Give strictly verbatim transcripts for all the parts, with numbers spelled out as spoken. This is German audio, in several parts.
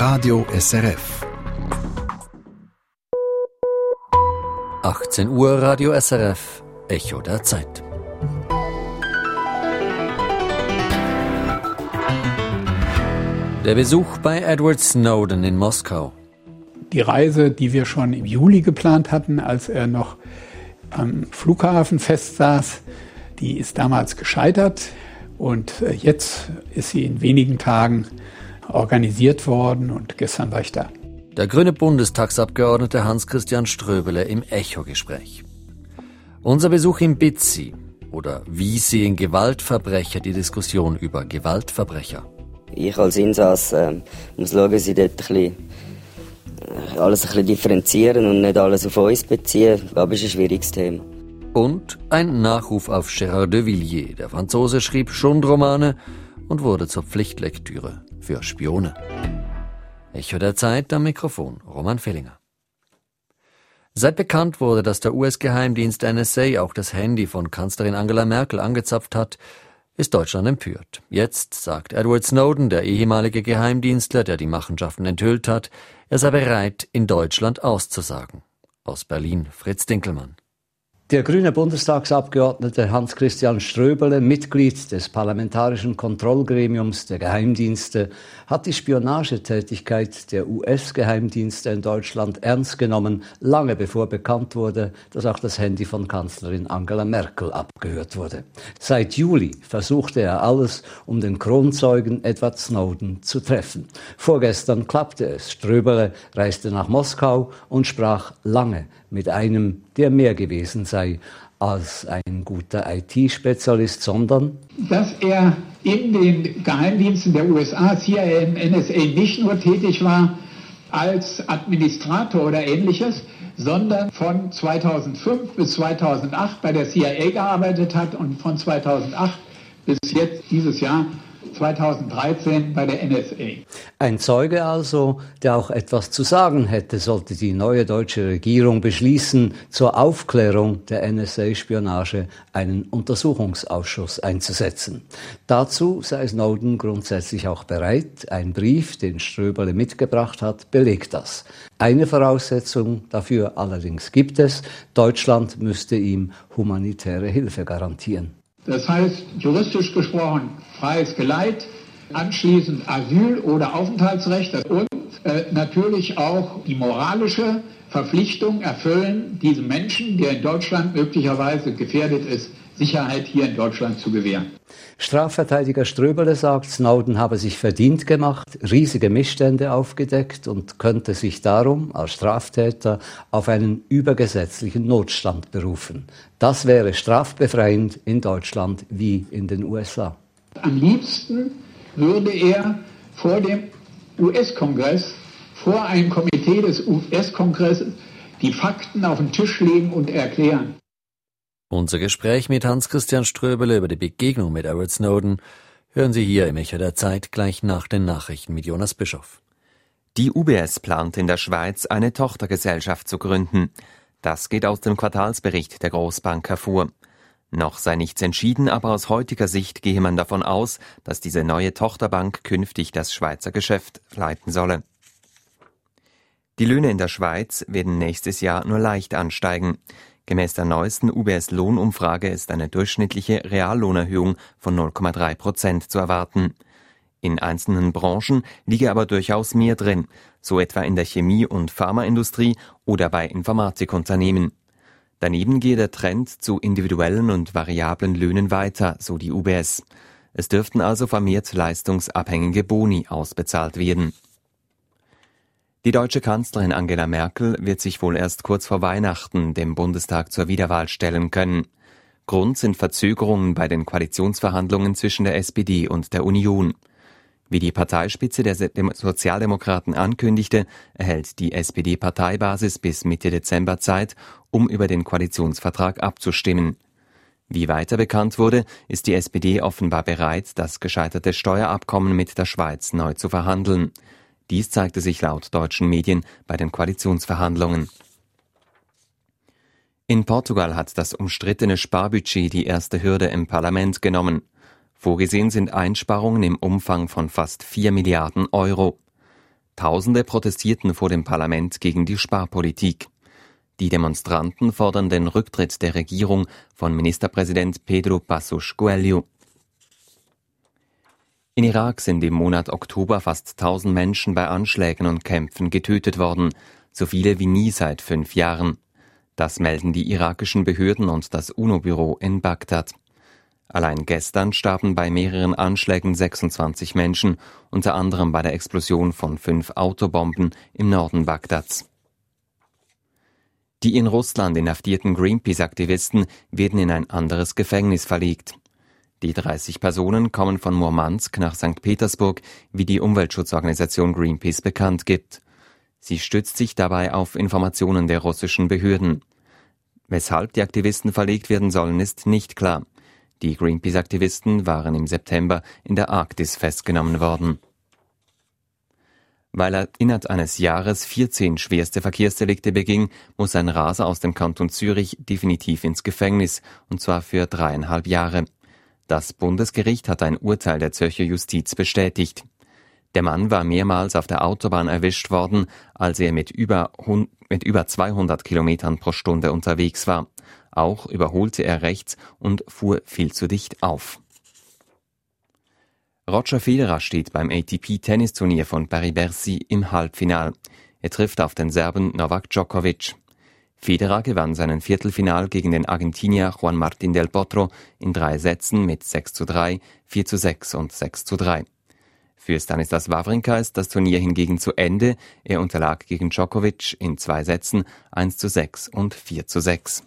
Radio S R F. achtzehn Uhr, Radio S R F, Echo der Zeit. Der Besuch bei Edward Snowden in Moskau. Die Reise, die wir schon im Juli geplant hatten, als er noch am Flughafen festsaß, die ist damals gescheitert. Und jetzt ist sie in wenigen Tagen organisiert worden und gestern war ich da. Der grüne Bundestagsabgeordnete Hans-Christian Ströbele im Echo-Gespräch. Unser Besuch in Bitzi, oder wie sehen Gewaltverbrecher die Diskussion über Gewaltverbrecher? Ich als Insass äh, muss schauen, dass ich dort ein bisschen, äh, alles ein bisschen differenzieren und nicht alles auf uns beziehen. Aber es ist ein schwieriges Thema. Und ein Nachruf auf Gérard de Villiers. Der Franzose schrieb Schundromane und wurde zur Pflichtlektüre für Spione. Echo der Zeit, am Mikrofon Roman Fellinger. Seit bekannt wurde, dass der U S-Geheimdienst N S A auch das Handy von Kanzlerin Angela Merkel angezapft hat, ist Deutschland empört. Jetzt sagt Edward Snowden, der ehemalige Geheimdienstler, der die Machenschaften enthüllt hat, er sei bereit, in Deutschland auszusagen. Aus Berlin, Fritz Dinkelmann. Der grüne Bundestagsabgeordnete Hans-Christian Ströbele, Mitglied des Parlamentarischen Kontrollgremiums der Geheimdienste, hat die Spionagetätigkeit der U S-Geheimdienste in Deutschland ernst genommen, lange bevor bekannt wurde, dass auch das Handy von Kanzlerin Angela Merkel abgehört wurde. Seit Juli versuchte er alles, um den Kronzeugen Edward Snowden zu treffen. Vorgestern klappte es. Ströbele reiste nach Moskau und sprach lange mit einem, der mehr gewesen sei als ein guter I T-Spezialist, sondern dass er in den Geheimdiensten der U S A, C I A und N S A nicht nur tätig war als Administrator oder Ähnliches, sondern von zweitausendfünf bis zweitausendacht bei der C I A gearbeitet hat und von zweitausendacht bis jetzt dieses Jahr zweitausenddreizehn bei der N S A. Ein Zeuge also, der auch etwas zu sagen hätte, sollte die neue deutsche Regierung beschließen, zur Aufklärung der N S A-Spionage einen Untersuchungsausschuss einzusetzen. Dazu sei Snowden grundsätzlich auch bereit. Ein Brief, den Ströbele mitgebracht hat, belegt das. Eine Voraussetzung dafür allerdings gibt es: Deutschland müsste ihm humanitäre Hilfe garantieren. Das heißt, juristisch gesprochen, freies Geleit, anschließend Asyl- oder Aufenthaltsrecht und äh, natürlich auch die moralische Verpflichtung erfüllen, diesem Menschen, der in Deutschland möglicherweise gefährdet ist, Sicherheit hier in Deutschland zu gewähren. Strafverteidiger Ströbele sagt, Snowden habe sich verdient gemacht, riesige Missstände aufgedeckt und könnte sich darum als Straftäter auf einen übergesetzlichen Notstand berufen. Das wäre strafbefreiend in Deutschland wie in den U S A. Am liebsten würde er vor dem U S-Kongress, vor einem Komitee des U S-Kongresses, die Fakten auf den Tisch legen und erklären. Unser Gespräch mit Hans-Christian Ströbele über die Begegnung mit Edward Snowden hören Sie hier im Echo der Zeit gleich nach den Nachrichten mit Jonas Bischoff. Die U B S plant in der Schweiz eine Tochtergesellschaft zu gründen. Das geht aus dem Quartalsbericht der Grossbank hervor. Noch sei nichts entschieden, aber aus heutiger Sicht gehe man davon aus, dass diese neue Tochterbank künftig das Schweizer Geschäft leiten solle. Die Löhne in der Schweiz werden nächstes Jahr nur leicht ansteigen. Gemäß der neuesten U B S-Lohnumfrage ist eine durchschnittliche Reallohnerhöhung von null Komma drei Prozent zu erwarten. In einzelnen Branchen liege aber durchaus mehr drin, so etwa in der Chemie- und Pharmaindustrie oder bei Informatikunternehmen. Daneben gehe der Trend zu individuellen und variablen Löhnen weiter, so die U B S. Es dürften also vermehrt leistungsabhängige Boni ausbezahlt werden. Die deutsche Kanzlerin Angela Merkel wird sich wohl erst kurz vor Weihnachten dem Bundestag zur Wiederwahl stellen können. Grund sind Verzögerungen bei den Koalitionsverhandlungen zwischen der S P D und der Union. Wie die Parteispitze der Sozialdemokraten ankündigte, erhält die S P D-Parteibasis bis Mitte Dezember Zeit, um über den Koalitionsvertrag abzustimmen. Wie weiter bekannt wurde, ist die S P D offenbar bereit, das gescheiterte Steuerabkommen mit der Schweiz neu zu verhandeln. Dies zeigte sich laut deutschen Medien bei den Koalitionsverhandlungen. In Portugal hat das umstrittene Sparbudget die erste Hürde im Parlament genommen. Vorgesehen sind Einsparungen im Umfang von fast vier Milliarden Euro. Tausende protestierten vor dem Parlament gegen die Sparpolitik. Die Demonstranten fordern den Rücktritt der Regierung von Ministerpräsident Pedro Passos Coelho. In Irak sind im Monat Oktober fast tausend Menschen bei Anschlägen und Kämpfen getötet worden, so viele wie nie seit fünf Jahren. Das melden die irakischen Behörden und das UNO-Büro in Bagdad. Allein gestern starben bei mehreren Anschlägen sechsundzwanzig Menschen, unter anderem bei der Explosion von fünf Autobomben im Norden Bagdads. Die in Russland inhaftierten Greenpeace-Aktivisten werden in ein anderes Gefängnis verlegt. Die dreißig Personen kommen von Murmansk nach Sankt Petersburg, wie die Umweltschutzorganisation Greenpeace bekannt gibt. Sie stützt sich dabei auf Informationen der russischen Behörden. Weshalb die Aktivisten verlegt werden sollen, ist nicht klar. Die Greenpeace-Aktivisten waren im September in der Arktis festgenommen worden. Weil er innerhalb eines Jahres vierzehn schwerste Verkehrsdelikte beging, muss ein Raser aus dem Kanton Zürich definitiv ins Gefängnis, und zwar für dreieinhalb Jahre. Das Bundesgericht hat ein Urteil der Zürcher Justiz bestätigt. Der Mann war mehrmals auf der Autobahn erwischt worden, als er mit über, mit über zweihundert Kilometern pro Stunde unterwegs war. Auch überholte er rechts und fuhr viel zu dicht auf. Roger Federer steht beim A T P-Tennisturnier von Paris-Bercy im Halbfinal. Er trifft auf den Serben Novak Djokovic. Federer gewann seinen Viertelfinal gegen den Argentinier Juan Martín del Potro in drei Sätzen mit sechs zu drei, vier zu sechs und sechs zu drei. Für Stanislas Wawrinka ist das Turnier hingegen zu Ende. Er unterlag gegen Djokovic in zwei Sätzen eins zu sechs und vier zu sechs.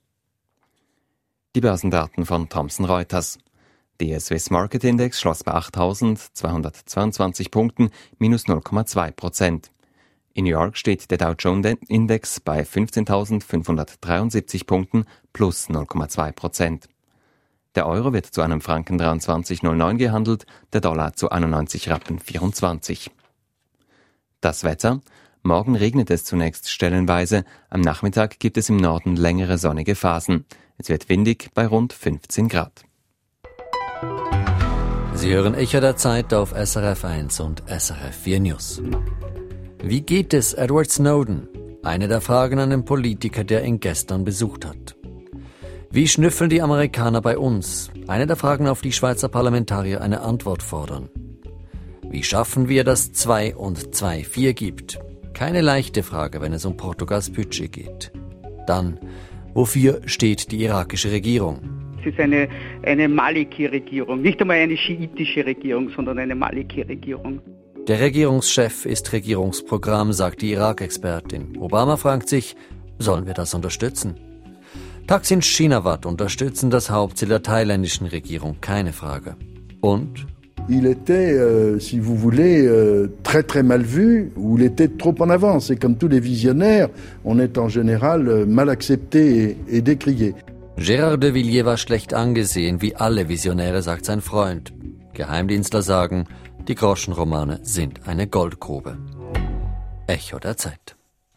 Die Börsendaten von Thomson Reuters. Der Swiss Market Index schloss bei achttausendzweihundertzweiundzwanzig Punkten, minus null Komma zwei Prozent. In New York steht der Dow Jones Index bei fünfzehntausendfünfhundertdreiundsiebzig Punkten, plus null Komma zwei Prozent. Der Euro wird zu einem Franken dreiundzwanzig Komma null neun gehandelt, der Dollar zu einundneunzig Rappen vierundzwanzig. Das Wetter: Morgen regnet es zunächst stellenweise, am Nachmittag gibt es im Norden längere sonnige Phasen. Es wird windig bei rund fünfzehn Grad. Sie hören Echo der Zeit auf S R F eins und S R F vier News. Wie geht es Edward Snowden? Eine der Fragen an den Politiker, der ihn gestern besucht hat. Wie schnüffeln die Amerikaner bei uns? Eine der Fragen, auf die Schweizer Parlamentarier eine Antwort fordern. Wie schaffen wir, dass zwei und zwei vier gibt? Keine leichte Frage, wenn es um Portugals Budget geht. Dann, wofür steht die irakische Regierung? Es ist eine, eine Maliki-Regierung, nicht einmal eine schiitische Regierung, sondern eine Maliki-Regierung. Der Regierungschef ist Regierungsprogramm, sagt die Irak-Expertin. Obama fragt sich, sollen wir das unterstützen? Thaksin Shinawatra unterstützen das Hauptziel der thailändischen Regierung, keine Frage. Und? Il était, euh, si vous voulez, euh, très très mal vu, ou il était trop en avance. Et comme tous les visionnaires, on est en général euh, mal accepté et, et décrié. Gérard de Villiers war schlecht angesehen, wie alle Visionäre, sagt sein Freund. Geheimdienstler sagen, die Groschenromane sind eine Goldgrube. Echo der Zeit.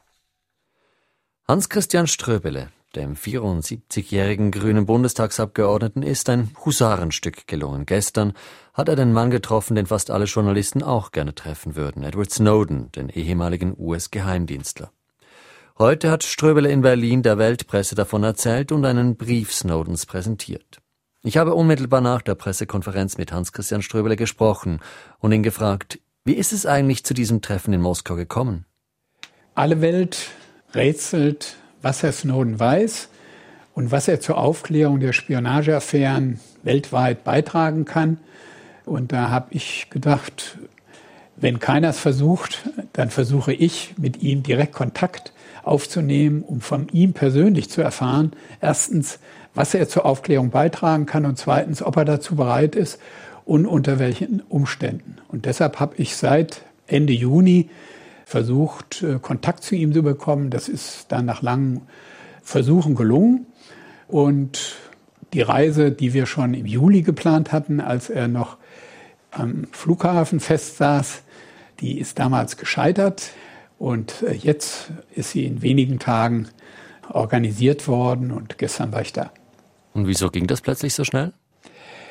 Hans-Christian Ströbele, dem vierundsiebzigjährigen grünen Bundestagsabgeordneten, ist ein Husarenstück gelungen. Gestern hat er den Mann getroffen, den fast alle Journalisten auch gerne treffen würden, Edward Snowden, den ehemaligen U S-Geheimdienstler. Heute hat Ströbele in Berlin der Weltpresse davon erzählt und einen Brief Snowdens präsentiert. Ich habe unmittelbar nach der Pressekonferenz mit Hans-Christian Ströbele gesprochen und ihn gefragt, wie ist es eigentlich zu diesem Treffen in Moskau gekommen? Alle Welt rätselt, was Herr Snowden weiß und was er zur Aufklärung der Spionageaffären weltweit beitragen kann. Und da habe ich gedacht, wenn keiner es versucht, dann versuche ich, mit ihm direkt Kontakt aufzunehmen, um von ihm persönlich zu erfahren, erstens, was er zur Aufklärung beitragen kann und zweitens, ob er dazu bereit ist und unter welchen Umständen. Und deshalb habe ich seit Ende Juni versucht, Kontakt zu ihm zu bekommen. Das ist dann nach langen Versuchen gelungen. Und die Reise, die wir schon im Juli geplant hatten, als er noch am Flughafen festsaß, die ist damals gescheitert. Und jetzt ist sie in wenigen Tagen organisiert worden und gestern war ich da. Und wieso ging das plötzlich so schnell?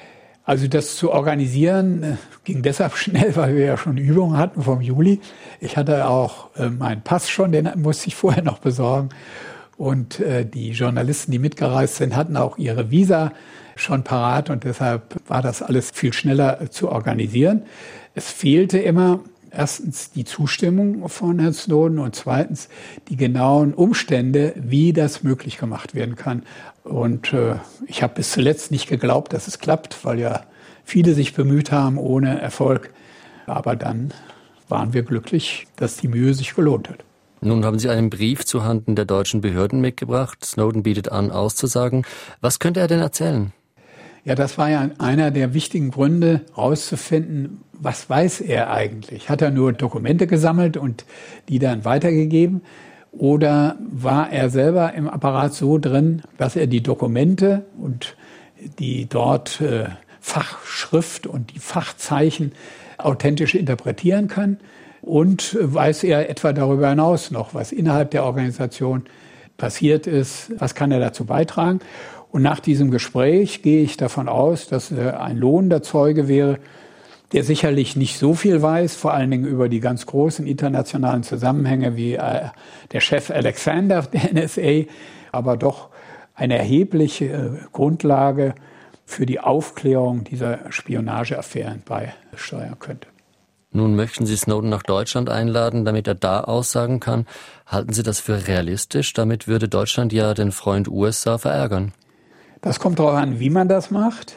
Also das zu organisieren äh, ging deshalb schnell, weil wir ja schon Übungen hatten vom Juli. Ich hatte auch äh, meinen Pass schon, den musste ich vorher noch besorgen. Und äh, die Journalisten, die mitgereist sind, hatten auch ihre Visa schon parat. Und deshalb war das alles viel schneller äh, zu organisieren. Es fehlte immer erstens die Zustimmung von Herrn Snowden und zweitens die genauen Umstände, wie das möglich gemacht werden kann. Und äh, ich habe bis zuletzt nicht geglaubt, dass es klappt, weil ja viele sich bemüht haben ohne Erfolg. Aber dann waren wir glücklich, dass die Mühe sich gelohnt hat. Nun haben Sie einen Brief zuhanden der deutschen Behörden mitgebracht. Snowden bietet an, auszusagen. Was könnte er denn erzählen? Ja, das war ja einer der wichtigen Gründe, herauszufinden, was weiß er eigentlich? Hat er nur Dokumente gesammelt und die dann weitergegeben? Oder war er selber im Apparat so drin, dass er die Dokumente und die dort äh, Fachschrift und die Fachzeichen authentisch interpretieren kann? Und weiß er etwa darüber hinaus noch, was innerhalb der Organisation passiert ist? Was kann er dazu beitragen? Und nach diesem Gespräch gehe ich davon aus, dass er ein lohnender Zeuge wäre, der sicherlich nicht so viel weiß, vor allen Dingen über die ganz großen internationalen Zusammenhänge wie äh, der Chef Alexander der N S A, aber doch eine erhebliche äh, Grundlage für die Aufklärung dieser Spionageaffären beisteuern könnte. Nun möchten Sie Snowden nach Deutschland einladen, damit er da aussagen kann. Halten Sie das für realistisch? Damit würde Deutschland ja den Freund U S A verärgern. Das kommt darauf an, wie man das macht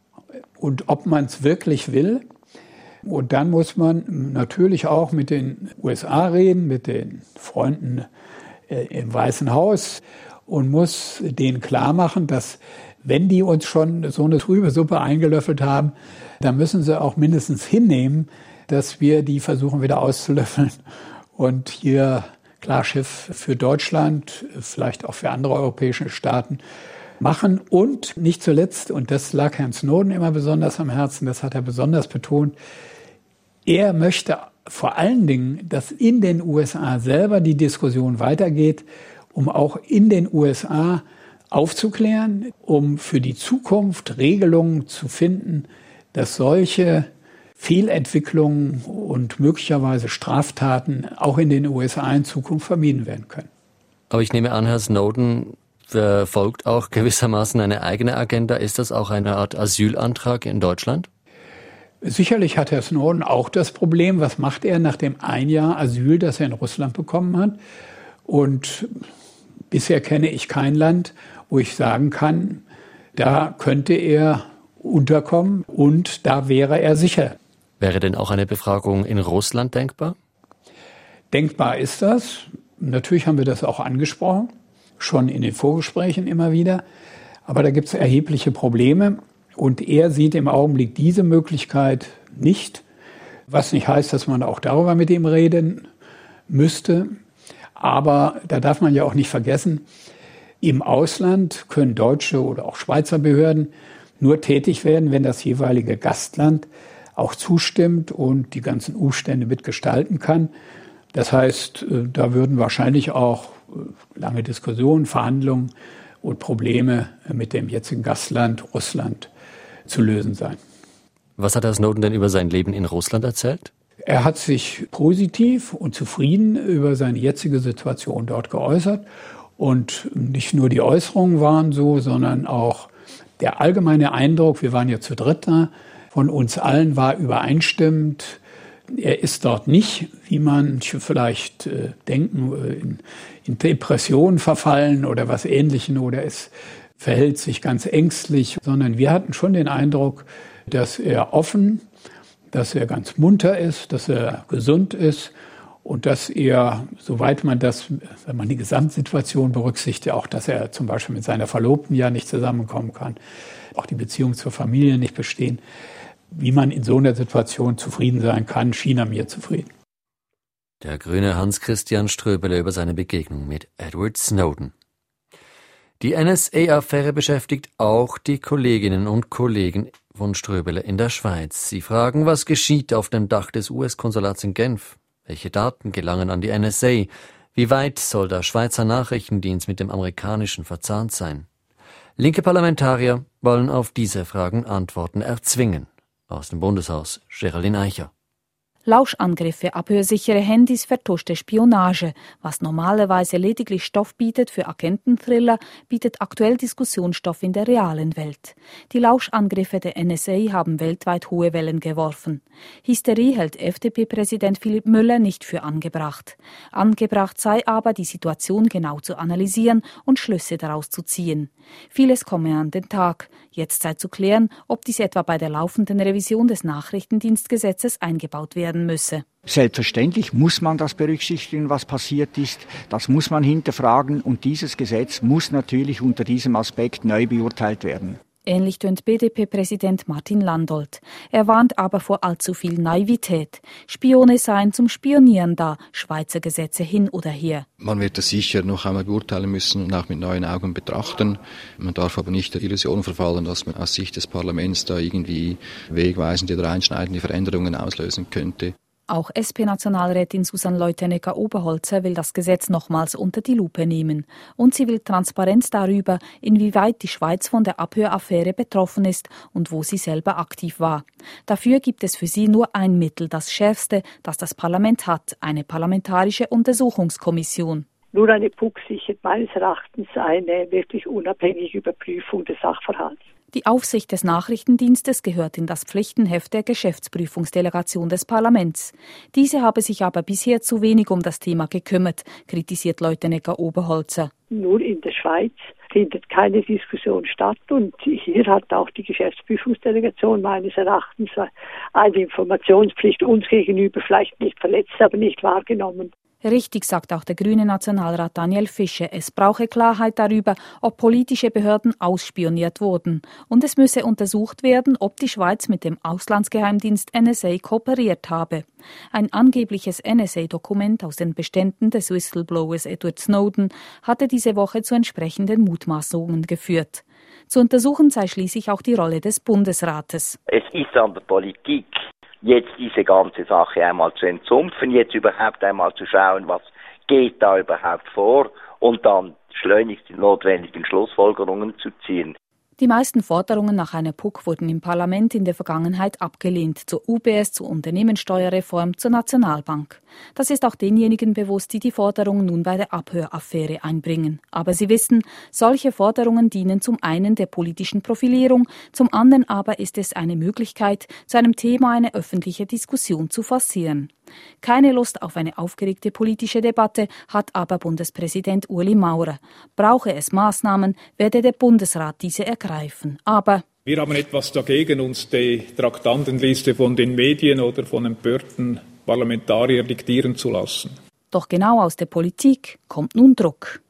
und ob man es wirklich will. Und dann muss man natürlich auch mit den U S A reden, mit den Freunden äh, im Weißen Haus und muss denen klar machen, dass wenn die uns schon so eine trübe Suppe eingelöffelt haben, dann müssen sie auch mindestens hinnehmen, dass wir die versuchen wieder auszulöffeln und hier Klarschiff für Deutschland, vielleicht auch für andere europäische Staaten machen. Und nicht zuletzt, und das lag Herrn Snowden immer besonders am Herzen, das hat er besonders betont, er möchte vor allen Dingen, dass in den U S A selber die Diskussion weitergeht, um auch in den U S A aufzuklären, um für die Zukunft Regelungen zu finden, dass solche Fehlentwicklungen und möglicherweise Straftaten auch in den U S A in Zukunft vermieden werden können. Aber ich nehme an, Herr Snowden verfolgt auch gewissermaßen eine eigene Agenda. Ist das auch eine Art Asylantrag in Deutschland? Sicherlich hat Herr Snowden auch das Problem, was macht er nach dem ein Jahr Asyl, das er in Russland bekommen hat. Und bisher kenne ich kein Land, wo ich sagen kann, da könnte er unterkommen und da wäre er sicher. Wäre denn auch eine Befragung in Russland denkbar? Denkbar ist das. Natürlich haben wir das auch angesprochen, schon in den Vorgesprächen immer wieder. Aber da gibt es erhebliche Probleme. Und er sieht im Augenblick diese Möglichkeit nicht, was nicht heißt, dass man auch darüber mit ihm reden müsste. Aber da darf man ja auch nicht vergessen, im Ausland können deutsche oder auch Schweizer Behörden nur tätig werden, wenn das jeweilige Gastland auch zustimmt und die ganzen Umstände mitgestalten kann. Das heißt, da würden wahrscheinlich auch lange Diskussionen, Verhandlungen und Probleme mit dem jetzigen Gastland Russland zu lösen sein. Was hat Herr Snowden denn über sein Leben in Russland erzählt? Er hat sich positiv und zufrieden über seine jetzige Situation dort geäußert. Und nicht nur die Äußerungen waren so, sondern auch der allgemeine Eindruck, wir waren ja zu dritt da, von uns allen war übereinstimmend. Er ist dort nicht, wie manche vielleicht äh, denken, in, in Depressionen verfallen oder was Ähnlichem oder es verhält sich ganz ängstlich, sondern wir hatten schon den Eindruck, dass er offen, dass er ganz munter ist, dass er gesund ist und dass er, soweit man das, wenn man die Gesamtsituation berücksichtigt, auch, dass er zum Beispiel mit seiner Verlobten ja nicht zusammenkommen kann, auch die Beziehung zur Familie nicht bestehen, wie man in so einer Situation zufrieden sein kann, schien er mir zufrieden. Der grüne Hans-Christian Ströbele über seine Begegnung mit Edward Snowden. Die N S A-Affäre beschäftigt auch die Kolleginnen und Kollegen von Ströbele in der Schweiz. Sie fragen, was geschieht auf dem Dach des U S-Konsulats in Genf? Welche Daten gelangen an die N S A? Wie weit soll der Schweizer Nachrichtendienst mit dem amerikanischen verzahnt sein? Linke Parlamentarier wollen auf diese Fragen Antworten erzwingen. Aus dem Bundeshaus, Geraldine Eicher. Lauschangriffe, abhörsichere Handys, vertuschte Spionage. Was normalerweise lediglich Stoff bietet für Agententhriller, bietet aktuell Diskussionsstoff in der realen Welt. Die Lauschangriffe der N S A haben weltweit hohe Wellen geworfen. Hysterie hält F D P-Präsident Philipp Müller nicht für angebracht. Angebracht sei aber, die Situation genau zu analysieren und Schlüsse daraus zu ziehen. Vieles komme an den Tag. Jetzt sei zu klären, ob dies etwa bei der laufenden Revision des Nachrichtendienstgesetzes eingebaut werden müsse. Selbstverständlich muss man das berücksichtigen, was passiert ist. Das muss man hinterfragen und dieses Gesetz muss natürlich unter diesem Aspekt neu beurteilt werden. Ähnlich tönt B D P-Präsident Martin Landolt. Er warnt aber vor allzu viel Naivität. Spione seien zum Spionieren da, Schweizer Gesetze hin oder her. Man wird das sicher noch einmal beurteilen müssen und auch mit neuen Augen betrachten. Man darf aber nicht der Illusion verfallen, dass man aus Sicht des Parlaments da irgendwie wegweisende oder einschneidende Veränderungen auslösen könnte. Auch S P-Nationalrätin Susanne Leutenegger-Oberholzer will das Gesetz nochmals unter die Lupe nehmen. Und sie will Transparenz darüber, inwieweit die Schweiz von der Abhöraffäre betroffen ist und wo sie selber aktiv war. Dafür gibt es für sie nur ein Mittel, das schärfste, das das Parlament hat, eine parlamentarische Untersuchungskommission. Nur eine P U C sichert meines Erachtens eine wirklich unabhängige Überprüfung des Sachverhalts. Die Aufsicht des Nachrichtendienstes gehört in das Pflichtenheft der Geschäftsprüfungsdelegation des Parlaments. Diese habe sich aber bisher zu wenig um das Thema gekümmert, kritisiert Leutenegger-Oberholzer. Nur in der Schweiz findet keine Diskussion statt und hier hat auch die Geschäftsprüfungsdelegation meines Erachtens eine Informationspflicht uns gegenüber vielleicht nicht verletzt, aber nicht wahrgenommen. Richtig, sagt auch der grüne Nationalrat Daniel Fischer. Es brauche Klarheit darüber, ob politische Behörden ausspioniert wurden. Und es müsse untersucht werden, ob die Schweiz mit dem Auslandsgeheimdienst N S A kooperiert habe. Ein angebliches N S A-Dokument aus den Beständen des Whistleblowers Edward Snowden hatte diese Woche zu entsprechenden Mutmaßungen geführt. Zu untersuchen sei schließlich auch die Rolle des Bundesrates. Es ist an der Politik, jetzt diese ganze Sache einmal zu entzumpfen, jetzt überhaupt einmal zu schauen, was geht da überhaupt vor und dann schleunigst die notwendigen Schlussfolgerungen zu ziehen. Die meisten Forderungen nach einer P U C wurden im Parlament in der Vergangenheit abgelehnt, zur U B S, zur Unternehmenssteuerreform, zur Nationalbank. Das ist auch denjenigen bewusst, die die Forderungen nun bei der Abhöraffäre einbringen. Aber sie wissen, solche Forderungen dienen zum einen der politischen Profilierung, zum anderen aber ist es eine Möglichkeit, zu einem Thema eine öffentliche Diskussion zu forcieren. Keine Lust auf eine aufgeregte politische Debatte hat aber Bundespräsident Ueli Maurer. Brauche es Maßnahmen, werde der Bundesrat diese ergreifen. Aber wir haben etwas dagegen, uns die Traktandenliste von den Medien oder von empörten Parlamentariern diktieren zu lassen. Doch genau aus der Politik kommt nun Druck.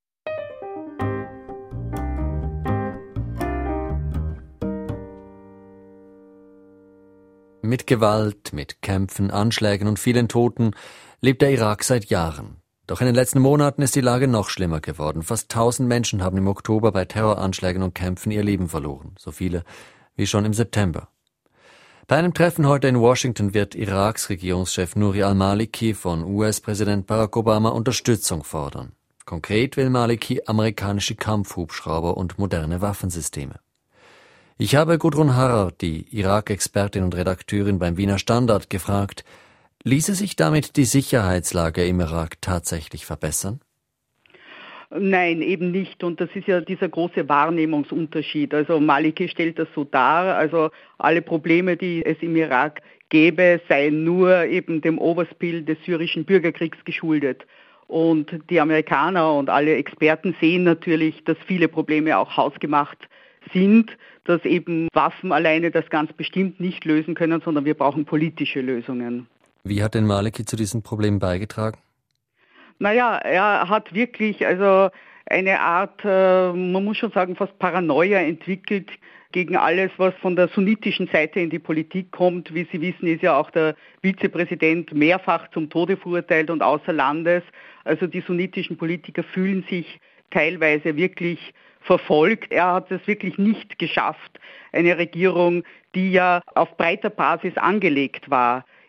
Mit Gewalt, mit Kämpfen, Anschlägen und vielen Toten lebt der Irak seit Jahren. Doch in den letzten Monaten ist die Lage noch schlimmer geworden. Fast tausend Menschen haben im Oktober bei Terroranschlägen und Kämpfen ihr Leben verloren. So viele wie schon im September. Bei einem Treffen heute in Washington wird Iraks Regierungschef Nouri al-Maliki von U S-Präsident Barack Obama Unterstützung fordern. Konkret will Maliki amerikanische Kampfhubschrauber und moderne Waffensysteme. Ich habe Gudrun Harrer, die Irak-Expertin und Redakteurin beim Wiener Standard, gefragt, ließe sich damit die Sicherheitslage im Irak tatsächlich verbessern? Nein, eben nicht. Und das ist ja dieser große Wahrnehmungsunterschied. Also Maliki stellt das so dar, also alle Probleme, die es im Irak gäbe, seien nur eben dem Overspill des syrischen Bürgerkriegs geschuldet. Und die Amerikaner und alle Experten sehen natürlich, dass viele Probleme auch hausgemacht sind, dass eben Waffen alleine das ganz bestimmt nicht lösen können, sondern wir brauchen politische Lösungen. Wie hat denn Maliki zu diesem Problem beigetragen? Naja, er hat wirklich also eine Art, äh, man muss schon sagen, fast Paranoia entwickelt gegen alles, was von der sunnitischen Seite in die Politik kommt. Wie Sie wissen, ist ja auch der Vizepräsident mehrfach zum Tode verurteilt und außer Landes. Also die sunnitischen Politiker fühlen sich teilweise wirklich verfolgt. Er hat es wirklich nicht geschafft, eine Regierung, die ja auf breiter Basis angelegt war,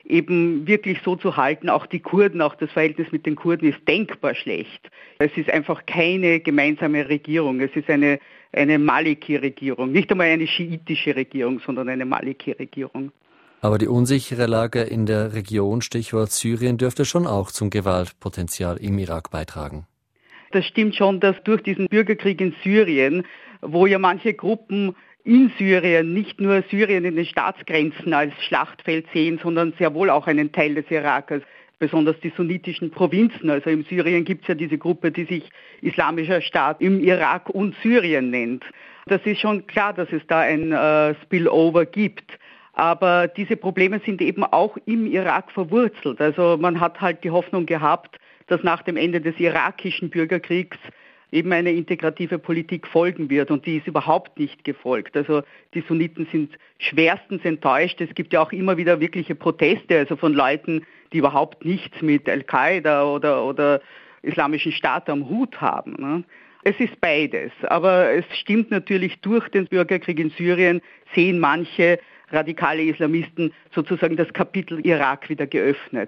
eben wirklich so zu halten. Auch die Kurden, auch das Verhältnis mit den Kurden ist denkbar schlecht. Es ist einfach keine gemeinsame Regierung. Es ist eine, eine Maliki-Regierung. Nicht einmal eine schiitische Regierung, sondern eine Maliki-Regierung. Aber die unsichere Lage in der Region, Stichwort Syrien, dürfte schon auch zum Gewaltpotenzial im Irak beitragen. Das stimmt schon, dass durch diesen Bürgerkrieg in Syrien, wo ja manche Gruppen in Syrien nicht nur Syrien in den Staatsgrenzen als Schlachtfeld sehen, sondern sehr wohl auch einen Teil des Irak, also besonders die sunnitischen Provinzen. Also in Syrien gibt es ja diese Gruppe, die sich Islamischer Staat im Irak und Syrien nennt. Das ist schon klar, dass es da ein äh, Spillover gibt. Aber diese Probleme sind eben auch im Irak verwurzelt. Also man hat halt die Hoffnung gehabt, dass nach dem Ende des irakischen Bürgerkriegs eben eine integrative Politik folgen wird. Und die ist überhaupt nicht gefolgt. Also die Sunniten sind schwerstens enttäuscht. Es gibt ja auch immer wieder wirkliche Proteste, also von Leuten, die überhaupt nichts mit Al-Qaida oder, oder Islamischen Staat am Hut haben, ne? Es ist beides. Aber es stimmt natürlich, durch den Bürgerkrieg in Syrien sehen manche radikale Islamisten sozusagen das Kapitel Irak wieder geöffnet.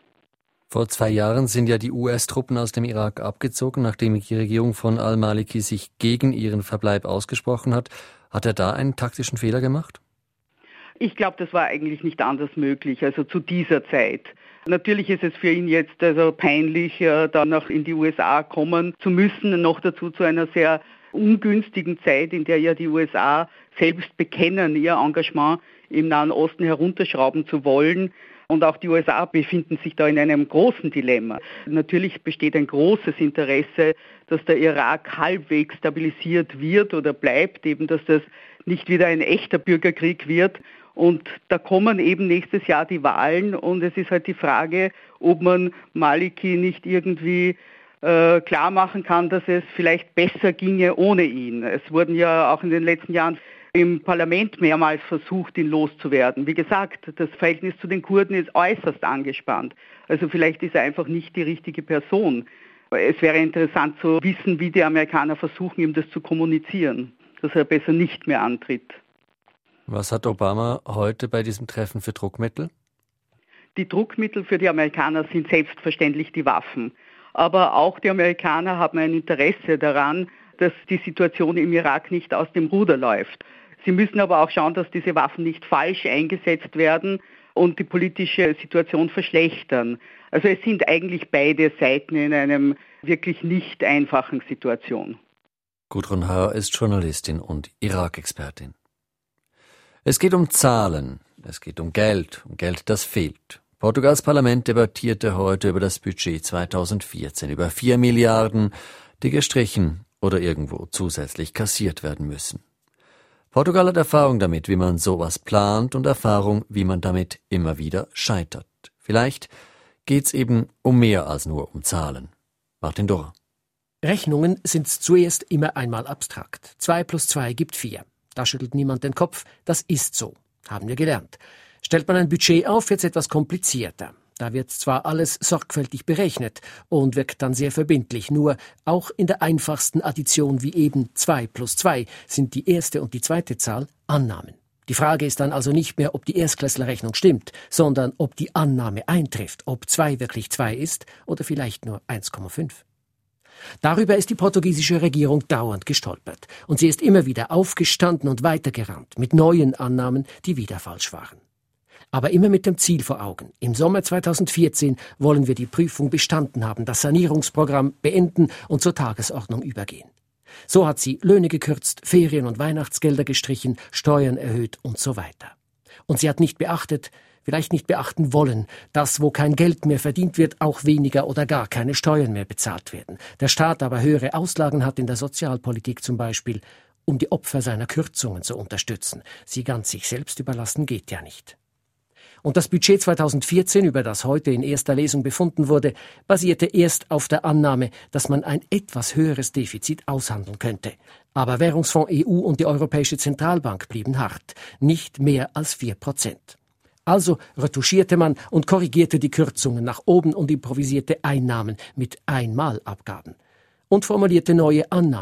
Vor zwei Jahren sind ja die U S-Truppen aus dem Irak abgezogen, nachdem die Regierung von al-Maliki sich gegen ihren Verbleib ausgesprochen hat. Hat er da einen taktischen Fehler gemacht? Ich glaube, das war eigentlich nicht anders möglich, also zu dieser Zeit. Natürlich ist es für ihn jetzt also peinlich, da noch in die U S A kommen zu müssen, noch dazu zu einer sehr ungünstigen Zeit, in der ja die U S A selbst bekennen, ihr Engagement im Nahen Osten herunterschrauben zu wollen. Und auch die U S A befinden sich da in einem großen Dilemma. Natürlich besteht ein großes Interesse, dass der Irak halbwegs stabilisiert wird oder bleibt, eben dass das nicht wieder ein echter Bürgerkrieg wird. Und da kommen eben nächstes Jahr die Wahlen und es ist halt die Frage, ob man Maliki nicht irgendwie äh, klar machen kann, dass es vielleicht besser ginge ohne ihn. Es wurden ja auch in den letzten Jahren im Parlament mehrmals versucht, ihn loszuwerden. Wie gesagt, das Verhältnis zu den Kurden ist äußerst angespannt. Also vielleicht ist er einfach nicht die richtige Person. Es wäre interessant zu wissen, wie die Amerikaner versuchen, ihm das zu kommunizieren, dass er besser nicht mehr antritt. Was hat Obama heute bei diesem Treffen für Druckmittel? Die Druckmittel für die Amerikaner sind selbstverständlich die Waffen. Aber auch die Amerikaner haben ein Interesse daran, dass die Situation im Irak nicht aus dem Ruder läuft. Sie müssen aber auch schauen, dass diese Waffen nicht falsch eingesetzt werden und die politische Situation verschlechtern. Also es sind eigentlich beide Seiten in einem wirklich nicht einfachen Situation. Gudrun Hauer ist Journalistin und Irak-Expertin. Es geht um Zahlen, es geht um Geld, um Geld, das fehlt. Portugals Parlament debattierte heute über das Budget zweitausendvierzehn, über vier Milliarden, die gestrichen oder irgendwo zusätzlich kassiert werden müssen. Portugal hat Erfahrung damit, wie man sowas plant und Erfahrung, wie man damit immer wieder scheitert. Vielleicht geht's eben um mehr als nur um Zahlen. Martin Dorr. Rechnungen sind zuerst immer einmal abstrakt. Zwei plus zwei gibt vier. Da schüttelt niemand den Kopf. Das ist so. Haben wir gelernt. Stellt man ein Budget auf, wird's etwas komplizierter. Da wird zwar alles sorgfältig berechnet und wirkt dann sehr verbindlich, nur auch in der einfachsten Addition wie eben zwei plus zwei sind die erste und die zweite Zahl Annahmen. Die Frage ist dann also nicht mehr, ob die Erstklässlerrechnung stimmt, sondern ob die Annahme eintrifft, ob zwei wirklich zwei ist oder vielleicht nur eins Komma fünf. Darüber ist die portugiesische Regierung dauernd gestolpert und sie ist immer wieder aufgestanden und weitergerannt mit neuen Annahmen, die wieder falsch waren. Aber immer mit dem Ziel vor Augen. Im Sommer zweitausendvierzehn wollen wir die Prüfung bestanden haben, das Sanierungsprogramm beenden und zur Tagesordnung übergehen. So hat sie Löhne gekürzt, Ferien- und Weihnachtsgelder gestrichen, Steuern erhöht und so weiter. Und sie hat nicht beachtet, vielleicht nicht beachten wollen, dass, wo kein Geld mehr verdient wird, auch weniger oder gar keine Steuern mehr bezahlt werden. Der Staat aber höhere Auslagen hat in der Sozialpolitik zum Beispiel, um die Opfer seiner Kürzungen zu unterstützen. Sie ganz sich selbst überlassen geht ja nicht. Und das Budget zweitausendvierzehn, über das heute in erster Lesung befunden wurde, basierte erst auf der Annahme, dass man ein etwas höheres Defizit aushandeln könnte. Aber Währungsfonds E U und die Europäische Zentralbank blieben hart, nicht mehr als vier Prozent. Also retuschierte man und korrigierte die Kürzungen nach oben und improvisierte Einnahmen mit Einmalabgaben und formulierte neue Annahmen.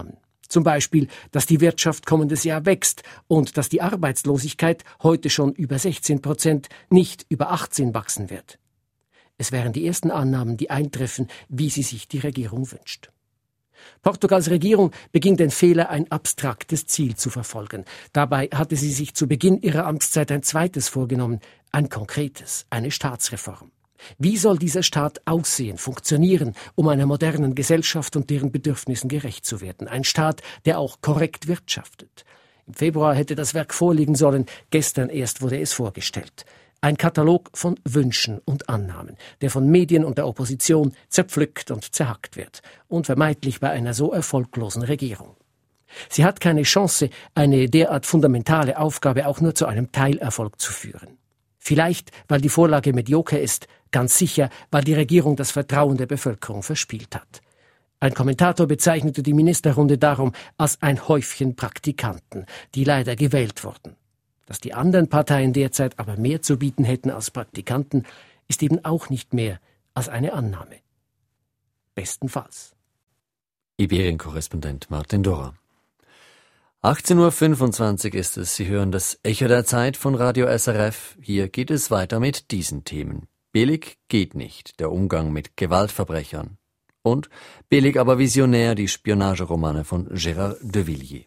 Zum Beispiel, dass die Wirtschaft kommendes Jahr wächst und dass die Arbeitslosigkeit heute schon über sechzehn Prozent, nicht über achtzehn wachsen wird. Es wären die ersten Annahmen, die eintreffen, wie sie sich die Regierung wünscht. Portugals Regierung beging den Fehler, ein abstraktes Ziel zu verfolgen. Dabei hatte sie sich zu Beginn ihrer Amtszeit ein zweites vorgenommen, ein konkretes, eine Staatsreform. Wie soll dieser Staat aussehen, funktionieren, um einer modernen Gesellschaft und deren Bedürfnissen gerecht zu werden? Ein Staat, der auch korrekt wirtschaftet. Im Februar hätte das Werk vorliegen sollen, gestern erst wurde es vorgestellt. Ein Katalog von Wünschen und Annahmen, der von Medien und der Opposition zerpflückt und zerhackt wird. Unvermeidlich bei einer so erfolglosen Regierung. Sie hat keine Chance, eine derart fundamentale Aufgabe auch nur zu einem Teilerfolg zu führen. Vielleicht, weil die Vorlage medioker ist, ganz sicher, weil die Regierung das Vertrauen der Bevölkerung verspielt hat. Ein Kommentator bezeichnete die Ministerrunde darum als ein Häufchen Praktikanten, die leider gewählt wurden. Dass die anderen Parteien derzeit aber mehr zu bieten hätten als Praktikanten, ist eben auch nicht mehr als eine Annahme. Bestenfalls. Iberien-Korrespondent Martin Dorer. achtzehn Uhr fünfundzwanzig ist es. Sie hören das Echo der Zeit von Radio S R F. Hier geht es weiter mit diesen Themen. Billig geht nicht, der Umgang mit Gewaltverbrechern. Und billig aber visionär, die Spionageromane von Gérard de Villiers.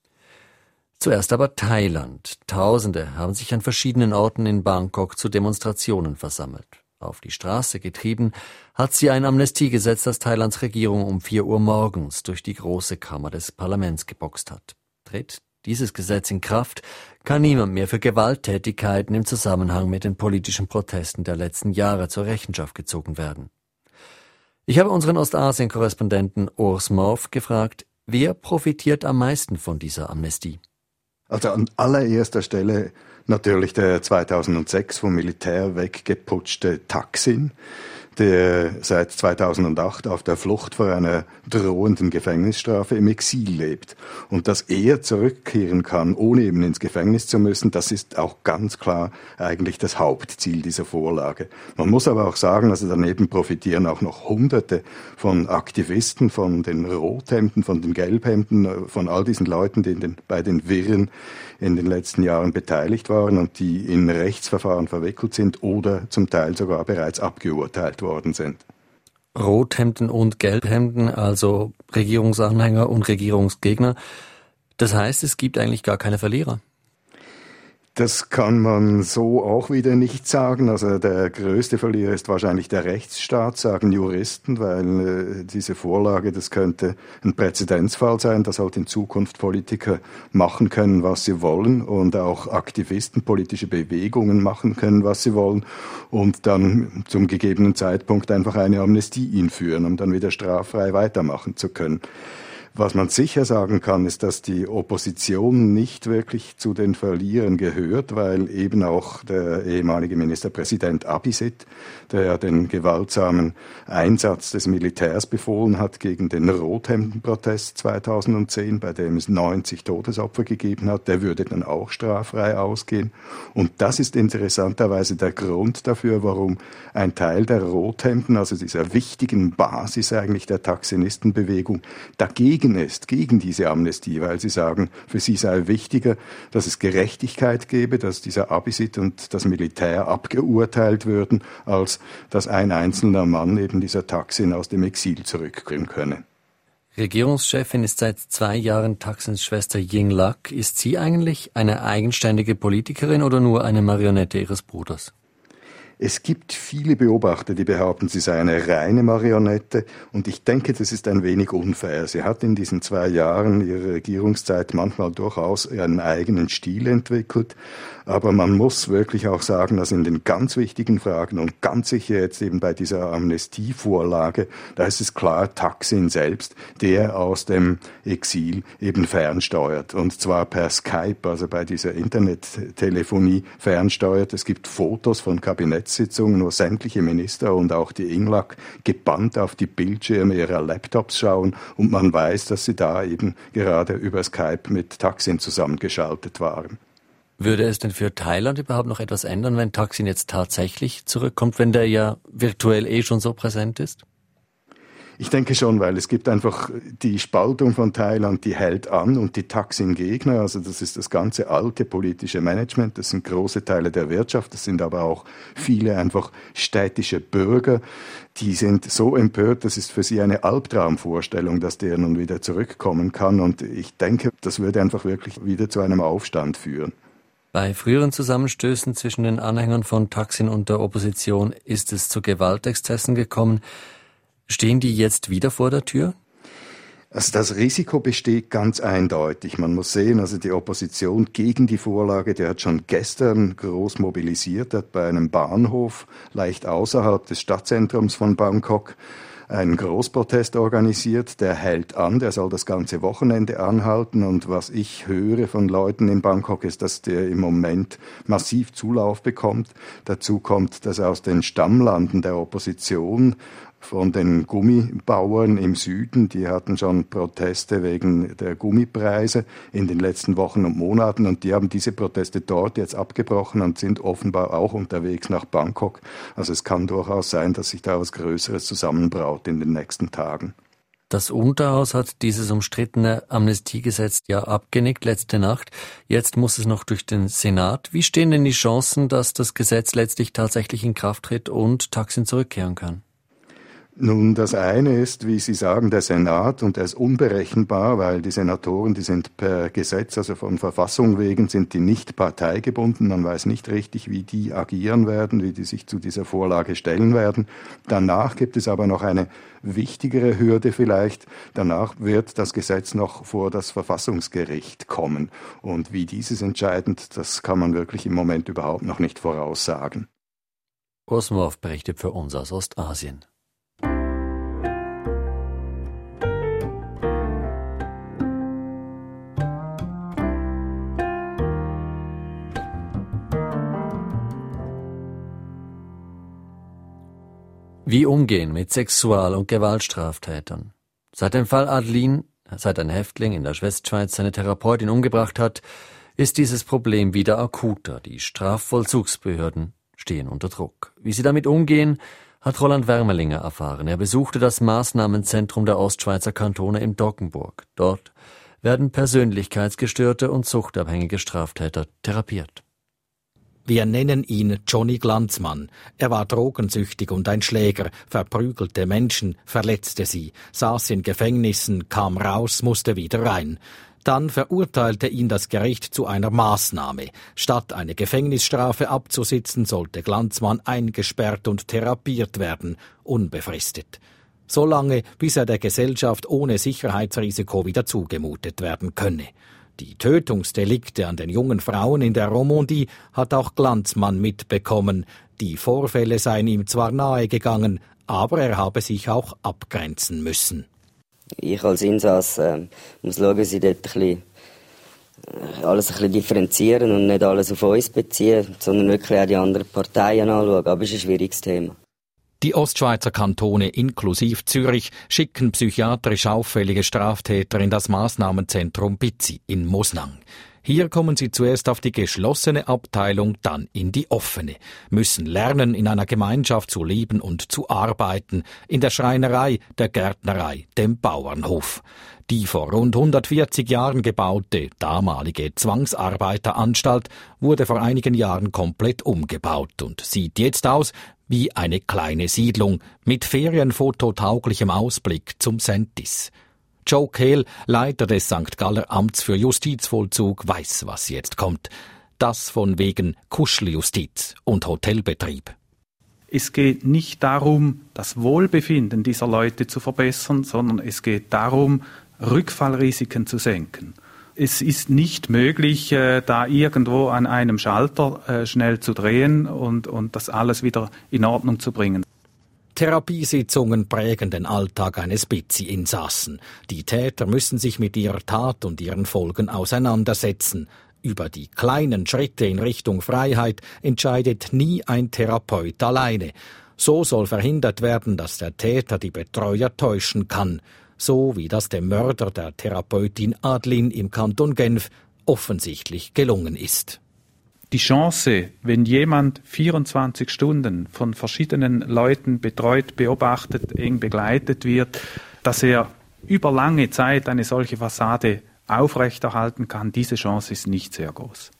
Zuerst aber Thailand. Tausende haben sich an verschiedenen Orten in Bangkok zu Demonstrationen versammelt. Auf die Straße getrieben hat sie ein Amnestiegesetz, das Thailands Regierung um vier Uhr morgens durch die große Kammer des Parlaments geboxt hat. Tritt dieses Gesetz in Kraft, kann niemand mehr für Gewalttätigkeiten im Zusammenhang mit den politischen Protesten der letzten Jahre zur Rechenschaft gezogen werden. Ich habe unseren Ostasien-Korrespondenten Urs Morf gefragt, wer profitiert am meisten von dieser Amnestie? Also an allererster Stelle natürlich der zweitausendsechs vom Militär weggeputschte Thaksin, der seit zweitausendacht auf der Flucht vor einer drohenden Gefängnisstrafe im Exil lebt. Und dass er zurückkehren kann, ohne eben ins Gefängnis zu müssen, das ist auch ganz klar eigentlich das Hauptziel dieser Vorlage. Man muss aber auch sagen, also daneben profitieren auch noch Hunderte von Aktivisten, von den Rothemden, von den Gelbhemden, von all diesen Leuten, die in den, bei den Wirren in den letzten Jahren beteiligt waren und die in Rechtsverfahren verwickelt sind oder zum Teil sogar bereits abgeurteilt worden sind. Rothemden und Gelbhemden, also Regierungsanhänger und Regierungsgegner. Das heißt, es gibt eigentlich gar keine Verlierer. Das kann man so auch wieder nicht sagen. Also der größte Verlierer ist wahrscheinlich der Rechtsstaat, sagen Juristen, weil äh, diese Vorlage, das könnte ein Präzedenzfall sein, dass halt in Zukunft Politiker machen können, was sie wollen und auch Aktivisten politische Bewegungen machen können, was sie wollen und dann zum gegebenen Zeitpunkt einfach eine Amnestie einführen, um dann wieder straffrei weitermachen zu können. Was man sicher sagen kann, ist, dass die Opposition nicht wirklich zu den Verlierern gehört, weil eben auch der ehemalige Ministerpräsident Abhisit, der ja den gewaltsamen Einsatz des Militärs befohlen hat gegen den Rothemdenprotest zweitausendzehn, bei dem es neunzig Todesopfer gegeben hat, der würde dann auch straffrei ausgehen. Und das ist interessanterweise der Grund dafür, warum ein Teil der Rothemden, also dieser wichtigen Basis eigentlich der Taksinistenbewegung, dagegen ist, gegen diese Amnestie, weil sie sagen, für sie sei wichtiger, dass es Gerechtigkeit gebe, dass dieser Abhisit und das Militär abgeurteilt würden, als dass ein einzelner Mann, eben dieser Thaksin, aus dem Exil zurückkommen könne. Regierungschefin ist seit zwei Jahren Thaksins Schwester Yingluck. Ist sie eigentlich eine eigenständige Politikerin oder nur eine Marionette ihres Bruders? Es gibt viele Beobachter, die behaupten, sie sei eine reine Marionette und ich denke, das ist ein wenig unfair. Sie hat in diesen zwei Jahren ihrer Regierungszeit manchmal durchaus einen eigenen Stil entwickelt, aber man muss wirklich auch sagen, dass in den ganz wichtigen Fragen und ganz sicher jetzt eben bei dieser Amnestievorlage, da ist es klar, Thaksin selbst, der aus dem Exil eben fernsteuert und zwar per Skype, also bei dieser Internettelefonie fernsteuert. Es gibt Fotos von Kabinettssitzungen, wo sämtliche Minister und auch die Yingluck gebannt auf die Bildschirme ihrer Laptops schauen und man weiß, dass sie da eben gerade über Skype mit Thaksin zusammengeschaltet waren. Würde es denn für Thailand überhaupt noch etwas ändern, wenn Thaksin jetzt tatsächlich zurückkommt, wenn der ja virtuell eh schon so präsent ist? Ich denke schon, weil es gibt einfach die Spaltung von Thailand, die hält an, und die Thaksin-Gegner, also das ist das ganze alte politische Management, das sind große Teile der Wirtschaft, das sind aber auch viele einfach städtische Bürger, die sind so empört, das ist für sie eine Albtraumvorstellung, dass der nun wieder zurückkommen kann, und ich denke, das würde einfach wirklich wieder zu einem Aufstand führen. Bei früheren Zusammenstößen zwischen den Anhängern von Thaksin und der Opposition ist es zu Gewaltexzessen gekommen. Stehen die jetzt wieder vor der Tür? Also das Risiko besteht ganz eindeutig. Man muss sehen, also die Opposition gegen die Vorlage, die hat schon gestern groß mobilisiert, hat bei einem Bahnhof leicht außerhalb des Stadtzentrums von Bangkok einen Großprotest organisiert, der hält an, der soll das ganze Wochenende anhalten, und was ich höre von Leuten in Bangkok ist, dass der im Moment massiv Zulauf bekommt. Dazu kommt, dass aus den Stammlanden der Opposition, von den Gummibauern im Süden, die hatten schon Proteste wegen der Gummipreise in den letzten Wochen und Monaten, und die haben diese Proteste dort jetzt abgebrochen und sind offenbar auch unterwegs nach Bangkok. Also es kann durchaus sein, dass sich da was Größeres zusammenbraut in den nächsten Tagen. Das Unterhaus hat dieses umstrittene Amnestiegesetz ja abgenickt letzte Nacht. Jetzt muss es noch durch den Senat. Wie stehen denn die Chancen, dass das Gesetz letztlich tatsächlich in Kraft tritt und Thaksin zurückkehren kann? Nun, das eine ist, wie Sie sagen, der Senat, und der ist unberechenbar, weil die Senatoren, die sind per Gesetz, also von Verfassung wegen, sind die nicht parteigebunden. Man weiß nicht richtig, wie die agieren werden, wie die sich zu dieser Vorlage stellen werden. Danach gibt es aber noch eine wichtigere Hürde vielleicht. Danach wird das Gesetz noch vor das Verfassungsgericht kommen. Und wie dieses entscheidet, das kann man wirklich im Moment überhaupt noch nicht voraussagen. Urs Morf berichtet für uns aus Ostasien. Wie umgehen mit Sexual- und Gewaltstraftätern? Seit dem Fall Adeline, seit ein Häftling in der Westschweiz seine Therapeutin umgebracht hat, ist dieses Problem wieder akuter. Die Strafvollzugsbehörden stehen unter Druck. Wie sie damit umgehen, hat Roland Wermelinger erfahren. Er besuchte das Maßnahmenzentrum der Ostschweizer Kantone in Doggenburg. Dort werden persönlichkeitsgestörte und suchtabhängige Straftäter therapiert. Wir nennen ihn Johnny Glanzmann. Er war drogensüchtig und ein Schläger, verprügelte Menschen, verletzte sie, saß in Gefängnissen, kam raus, musste wieder rein. Dann verurteilte ihn das Gericht zu einer Maßnahme. Statt eine Gefängnisstrafe abzusitzen, sollte Glanzmann eingesperrt und therapiert werden, unbefristet. So lange, bis er der Gesellschaft ohne Sicherheitsrisiko wieder zugemutet werden könne. Die Tötungsdelikte an den jungen Frauen in der Romandie hat auch Glanzmann mitbekommen. Die Vorfälle seien ihm zwar nahegegangen, aber er habe sich auch abgrenzen müssen. Ich als Insass äh, muss schauen, dass ich dort ein bisschen, äh, alles ein bisschen differenzieren und nicht alles auf uns beziehen, sondern wirklich auch die anderen Parteien anschauen. Aber es ist ein schwieriges Thema. Die Ostschweizer Kantone inklusive Zürich schicken psychiatrisch auffällige Straftäter in das Maßnahmenzentrum Bizi in Mosnang. Hier kommen sie zuerst auf die geschlossene Abteilung, dann in die offene, müssen lernen, in einer Gemeinschaft zu leben und zu arbeiten, in der Schreinerei, der Gärtnerei, dem Bauernhof. Die vor rund hundertvierzig Jahren gebaute, damalige Zwangsarbeiteranstalt wurde vor einigen Jahren komplett umgebaut und sieht jetzt aus wie eine kleine Siedlung mit ferienfototauglichem Ausblick zum Sentis. Joe Kehl, Leiter des Sankt Galler Amts für Justizvollzug, weiß, was jetzt kommt. Das von wegen Kuscheljustiz und Hotelbetrieb. Es geht nicht darum, das Wohlbefinden dieser Leute zu verbessern, sondern es geht darum, Rückfallrisiken zu senken. Es ist nicht möglich, da irgendwo an einem Schalter schnell zu drehen und, und das alles wieder in Ordnung zu bringen. Therapiesitzungen prägen den Alltag eines Bizi-Insassen. Die Täter müssen sich mit ihrer Tat und ihren Folgen auseinandersetzen. Über die kleinen Schritte in Richtung Freiheit entscheidet nie ein Therapeut alleine. So soll verhindert werden, dass der Täter die Betreuer täuschen kann. So wie das dem Mörder der Therapeutin Adeline im Kanton Genf offensichtlich gelungen ist. Die Chance, wenn jemand vierundzwanzig Stunden von verschiedenen Leuten betreut, beobachtet, eng begleitet wird, dass er über lange Zeit eine solche Fassade aufrechterhalten kann, diese Chance ist nicht sehr groß.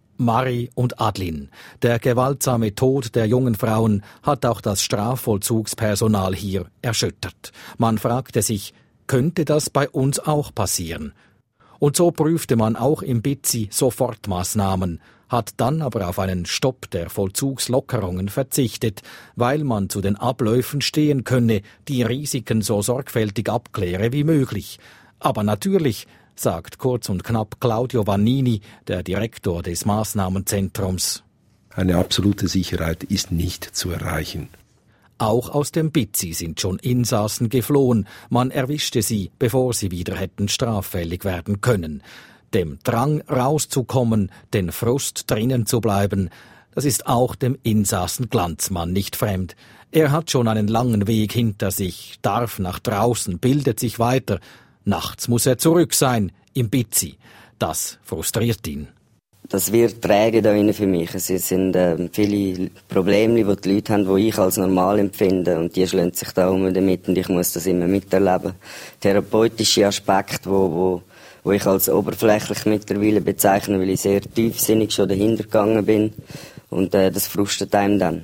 Mari und Adlin. Der gewaltsame Tod der jungen Frauen hat auch das Strafvollzugspersonal hier erschüttert. Man fragte sich, könnte das bei uns auch passieren? Und so prüfte man auch im B I Z I Sofortmaßnahmen, hat dann aber auf einen Stopp der Vollzugslockerungen verzichtet, weil man zu den Abläufen stehen könne, die Risiken so sorgfältig abkläre wie möglich. Aber natürlich, sagt kurz und knapp Claudio Vannini, der Direktor des Maßnahmenzentrums. Eine absolute Sicherheit ist nicht zu erreichen. Auch aus dem B I Z I sind schon Insassen geflohen. Man erwischte sie, bevor sie wieder hätten straffällig werden können. Dem Drang rauszukommen, den Frust drinnen zu bleiben, das ist auch dem Insassen Glanzmann nicht fremd. Er hat schon einen langen Weg hinter sich, darf nach draußen, bildet sich weiter. Nachts muss er zurück sein, im B I Z I. Das frustriert ihn. Das wird träge da innen für mich. Es sind äh, viele Probleme, die die Leute haben, die ich als normal empfinde. Und die schlagen sich da um damit und ich muss das immer miterleben. Therapeutische Aspekte, wo, wo, wo ich als oberflächlich mittlerweile bezeichne, weil ich sehr tiefsinnig schon dahinter gegangen bin. Und äh, das frustet einem dann.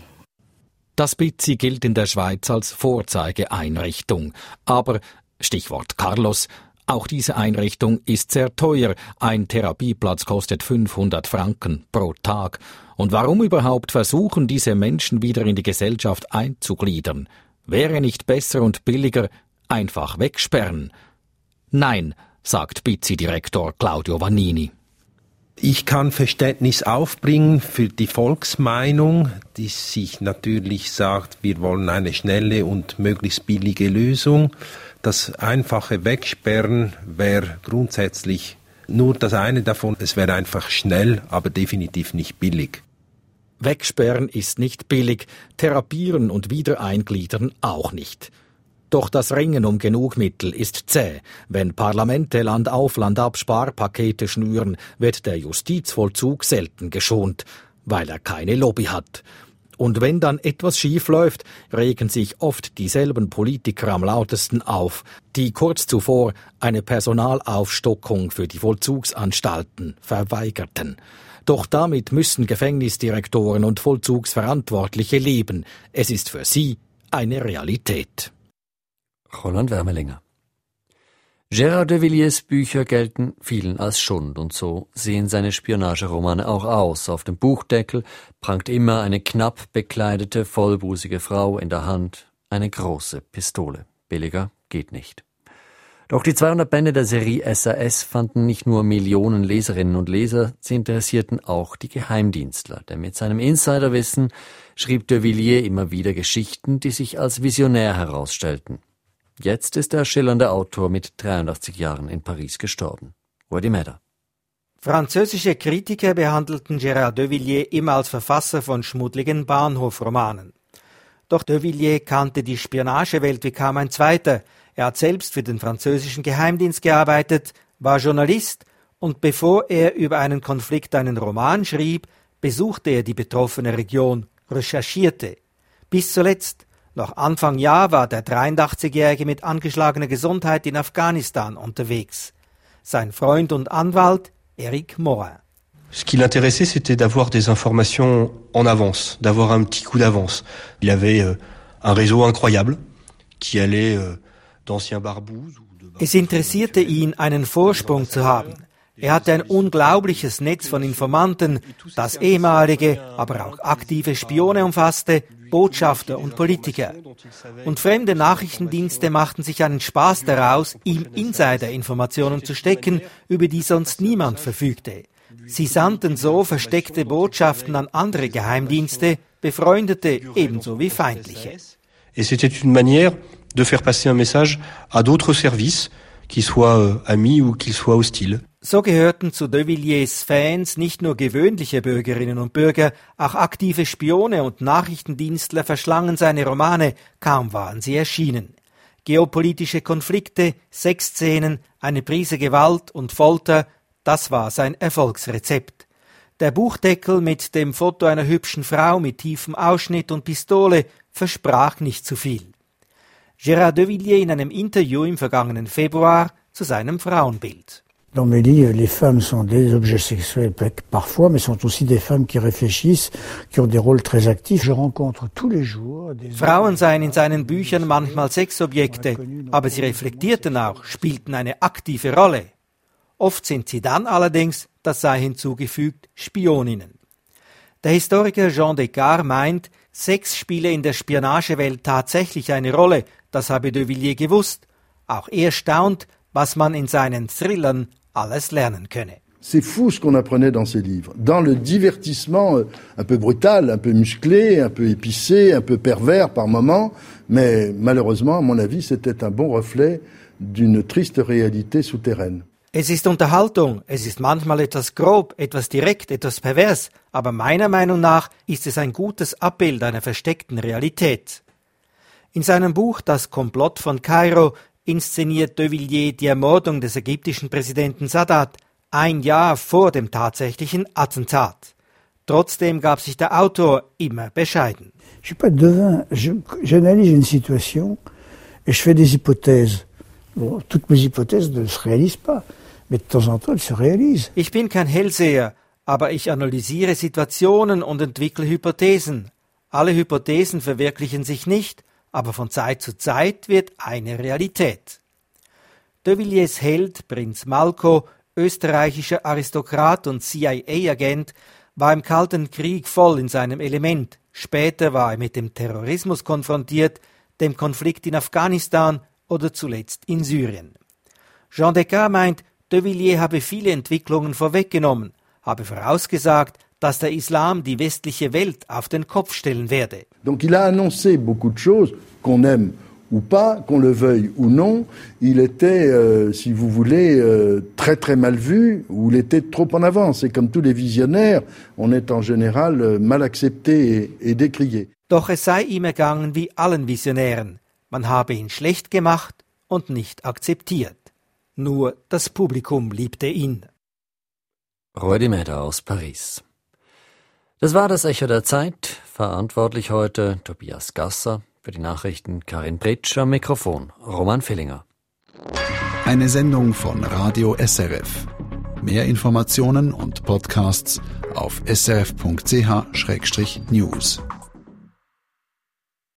Das B I Z I gilt in der Schweiz als Vorzeigeeinrichtung. Aber, Stichwort Carlos, auch diese Einrichtung ist sehr teuer. Ein Therapieplatz kostet fünfhundert Franken pro Tag. Und warum überhaupt versuchen, diese Menschen wieder in die Gesellschaft einzugliedern? Wäre nicht besser und billiger einfach wegsperren? Nein, sagt B I Z I-Direktor Claudio Vannini. Ich kann Verständnis aufbringen für die Volksmeinung, die sich natürlich sagt, wir wollen eine schnelle und möglichst billige Lösung. Das einfache Wegsperren wäre grundsätzlich nur das eine davon. Es wäre einfach schnell, aber definitiv nicht billig. Wegsperren ist nicht billig, therapieren und wieder eingliedern auch nicht. Doch das Ringen um genug Mittel ist zäh. Wenn Parlamente Land auf Land ab Sparpakete schnüren, wird der Justizvollzug selten geschont, weil er keine Lobby hat. Und wenn dann etwas schief läuft, regen sich oft dieselben Politiker am lautesten auf, die kurz zuvor eine Personalaufstockung für die Vollzugsanstalten verweigerten. Doch damit müssen Gefängnisdirektoren und Vollzugsverantwortliche leben. Es ist für sie eine Realität. Roland Wermelinger. Gérard de Villiers Bücher gelten vielen als Schund und so sehen seine Spionageromane auch aus. Auf dem Buchdeckel prangt immer eine knapp bekleidete, vollbusige Frau, in der Hand eine große Pistole. Billiger geht nicht. Doch die zweihundert Bände der Serie S A S fanden nicht nur Millionen Leserinnen und Leser, sie interessierten auch die Geheimdienstler. Denn mit seinem Insiderwissen schrieb de Villiers immer wieder Geschichten, die sich als visionär herausstellten. Jetzt ist der schillernde Autor mit dreiundachtzig Jahren in Paris gestorben. Rudi Meder. Französische Kritiker behandelten Gérard de Villiers immer als Verfasser von schmuddligen Bahnhofromanen. Doch de Villiers kannte die Spionagewelt wie kaum ein zweiter. Er hat selbst für den französischen Geheimdienst gearbeitet, war Journalist und bevor er über einen Konflikt einen Roman schrieb, besuchte er die betroffene Region, recherchierte. Bis zuletzt. Noch Anfang Jahr war der dreiundachtzigjährige mit angeschlagener Gesundheit in Afghanistan unterwegs. Sein Freund und Anwalt, Éric Morin. Ce qui l'intéressait, c'était d'avoir des informations en avance, d'avoir un petit coup d'avance. Il avait euh, un réseau incroyable qui allait euh, d'anciens barbouzes. Es interessierte ihn, einen Vorsprung zu haben. Er hatte ein unglaubliches Netz von Informanten, das ehemalige, aber auch aktive Spione umfasste, Botschafter und Politiker. Und fremde Nachrichtendienste machten sich einen Spaß daraus, ihm Insider-Informationen zu stecken, über die sonst niemand verfügte. Sie sandten so versteckte Botschaften an andere Geheimdienste, befreundete ebenso wie feindliche. Et c'était une manière de faire passer un message à d'autres services, qu'ils soient euh, amis ou qu'ils soient hostiles. So gehörten zu de Villiers Fans nicht nur gewöhnliche Bürgerinnen und Bürger, auch aktive Spione und Nachrichtendienstler verschlangen seine Romane, kaum waren sie erschienen. Geopolitische Konflikte, Sexszenen, eine Prise Gewalt und Folter, das war sein Erfolgsrezept. Der Buchdeckel mit dem Foto einer hübschen Frau mit tiefem Ausschnitt und Pistole versprach nicht zu viel. Gérard de Villiers in einem Interview im vergangenen Februar zu seinem Frauenbild. Dans mes livres, les femmes sont des objets sexuels parfois, mais sont aussi des femmes qui réfléchissent, qui ont des rôles très actifs. Je rencontre tous les jours des Frauen seien in seinen Büchern manchmal Sexobjekte, aber sie reflektierten auch, spielten eine aktive Rolle. Oft sind sie dann allerdings, das sei hinzugefügt, Spioninnen. Der Historiker Jean Descartes meint, Sex spiele in der Spionagewelt tatsächlich eine Rolle, das habe de Villiers gewusst. Auch er staunt, was man in seinen Thrillern alles lernen könne. C'est fou ce qu'on apprenait dans ces livres. Dans le divertissement un peu brutal, un peu musclé, un peu épicé, un peu pervers par moments, mais malheureusement, à mon avis, c'était un bon reflet d'une triste réalité souterraine. Es ist Unterhaltung, es ist manchmal etwas grob, etwas direkt, etwas pervers, aber meiner Meinung nach ist es ein gutes Abbild einer versteckten Realität. In seinem Buch Das Komplott von Kairo inszeniert de Villiers die Ermordung des ägyptischen Präsidenten Sadat ein Jahr vor dem tatsächlichen Attentat. Trotzdem gab sich der Autor immer bescheiden. Je suis pas devin, je, j'analyse une situation et je fais des hypothèses. Bon, toutes mes hypothèses ne se réalisent pas, mais de temps en temps elles se réalisent. Ich bin kein Hellseher, aber ich analysiere Situationen und entwickle Hypothesen. Alle Hypothesen verwirklichen sich nicht, aber von Zeit zu Zeit wird eine Realität. De Villiers Held, Prinz Malko, österreichischer Aristokrat und C I A-Agent, war im Kalten Krieg voll in seinem Element. Später war er mit dem Terrorismus konfrontiert, dem Konflikt in Afghanistan oder zuletzt in Syrien. Jean Descartes meint, de Villiers habe viele Entwicklungen vorweggenommen, habe vorausgesagt, dass der Islam die westliche Welt auf den Kopf stellen werde. Donc il a annoncé beaucoup de choses, qu'on aime ou pas, qu'on le veuille ou non. Il était, euh, si vous voulez, euh, très très mal vu, ou il était trop en avance. Et comme tous les visionnaires, on est en général euh, mal accepté et, et décrié. Doch es sei ihm ergangen wie allen Visionären. Man habe ihn schlecht gemacht und nicht akzeptiert. Nur das Publikum liebte ihn. Ruedimeter aus Paris. Das war das Echo der Zeit. Verantwortlich heute Tobias Gasser, für die Nachrichten Karin Pritsch, am Mikrofon Roman Villinger. Eine Sendung von Radio S R F. Mehr Informationen und Podcasts auf s r f punkt c h schrägstrich news.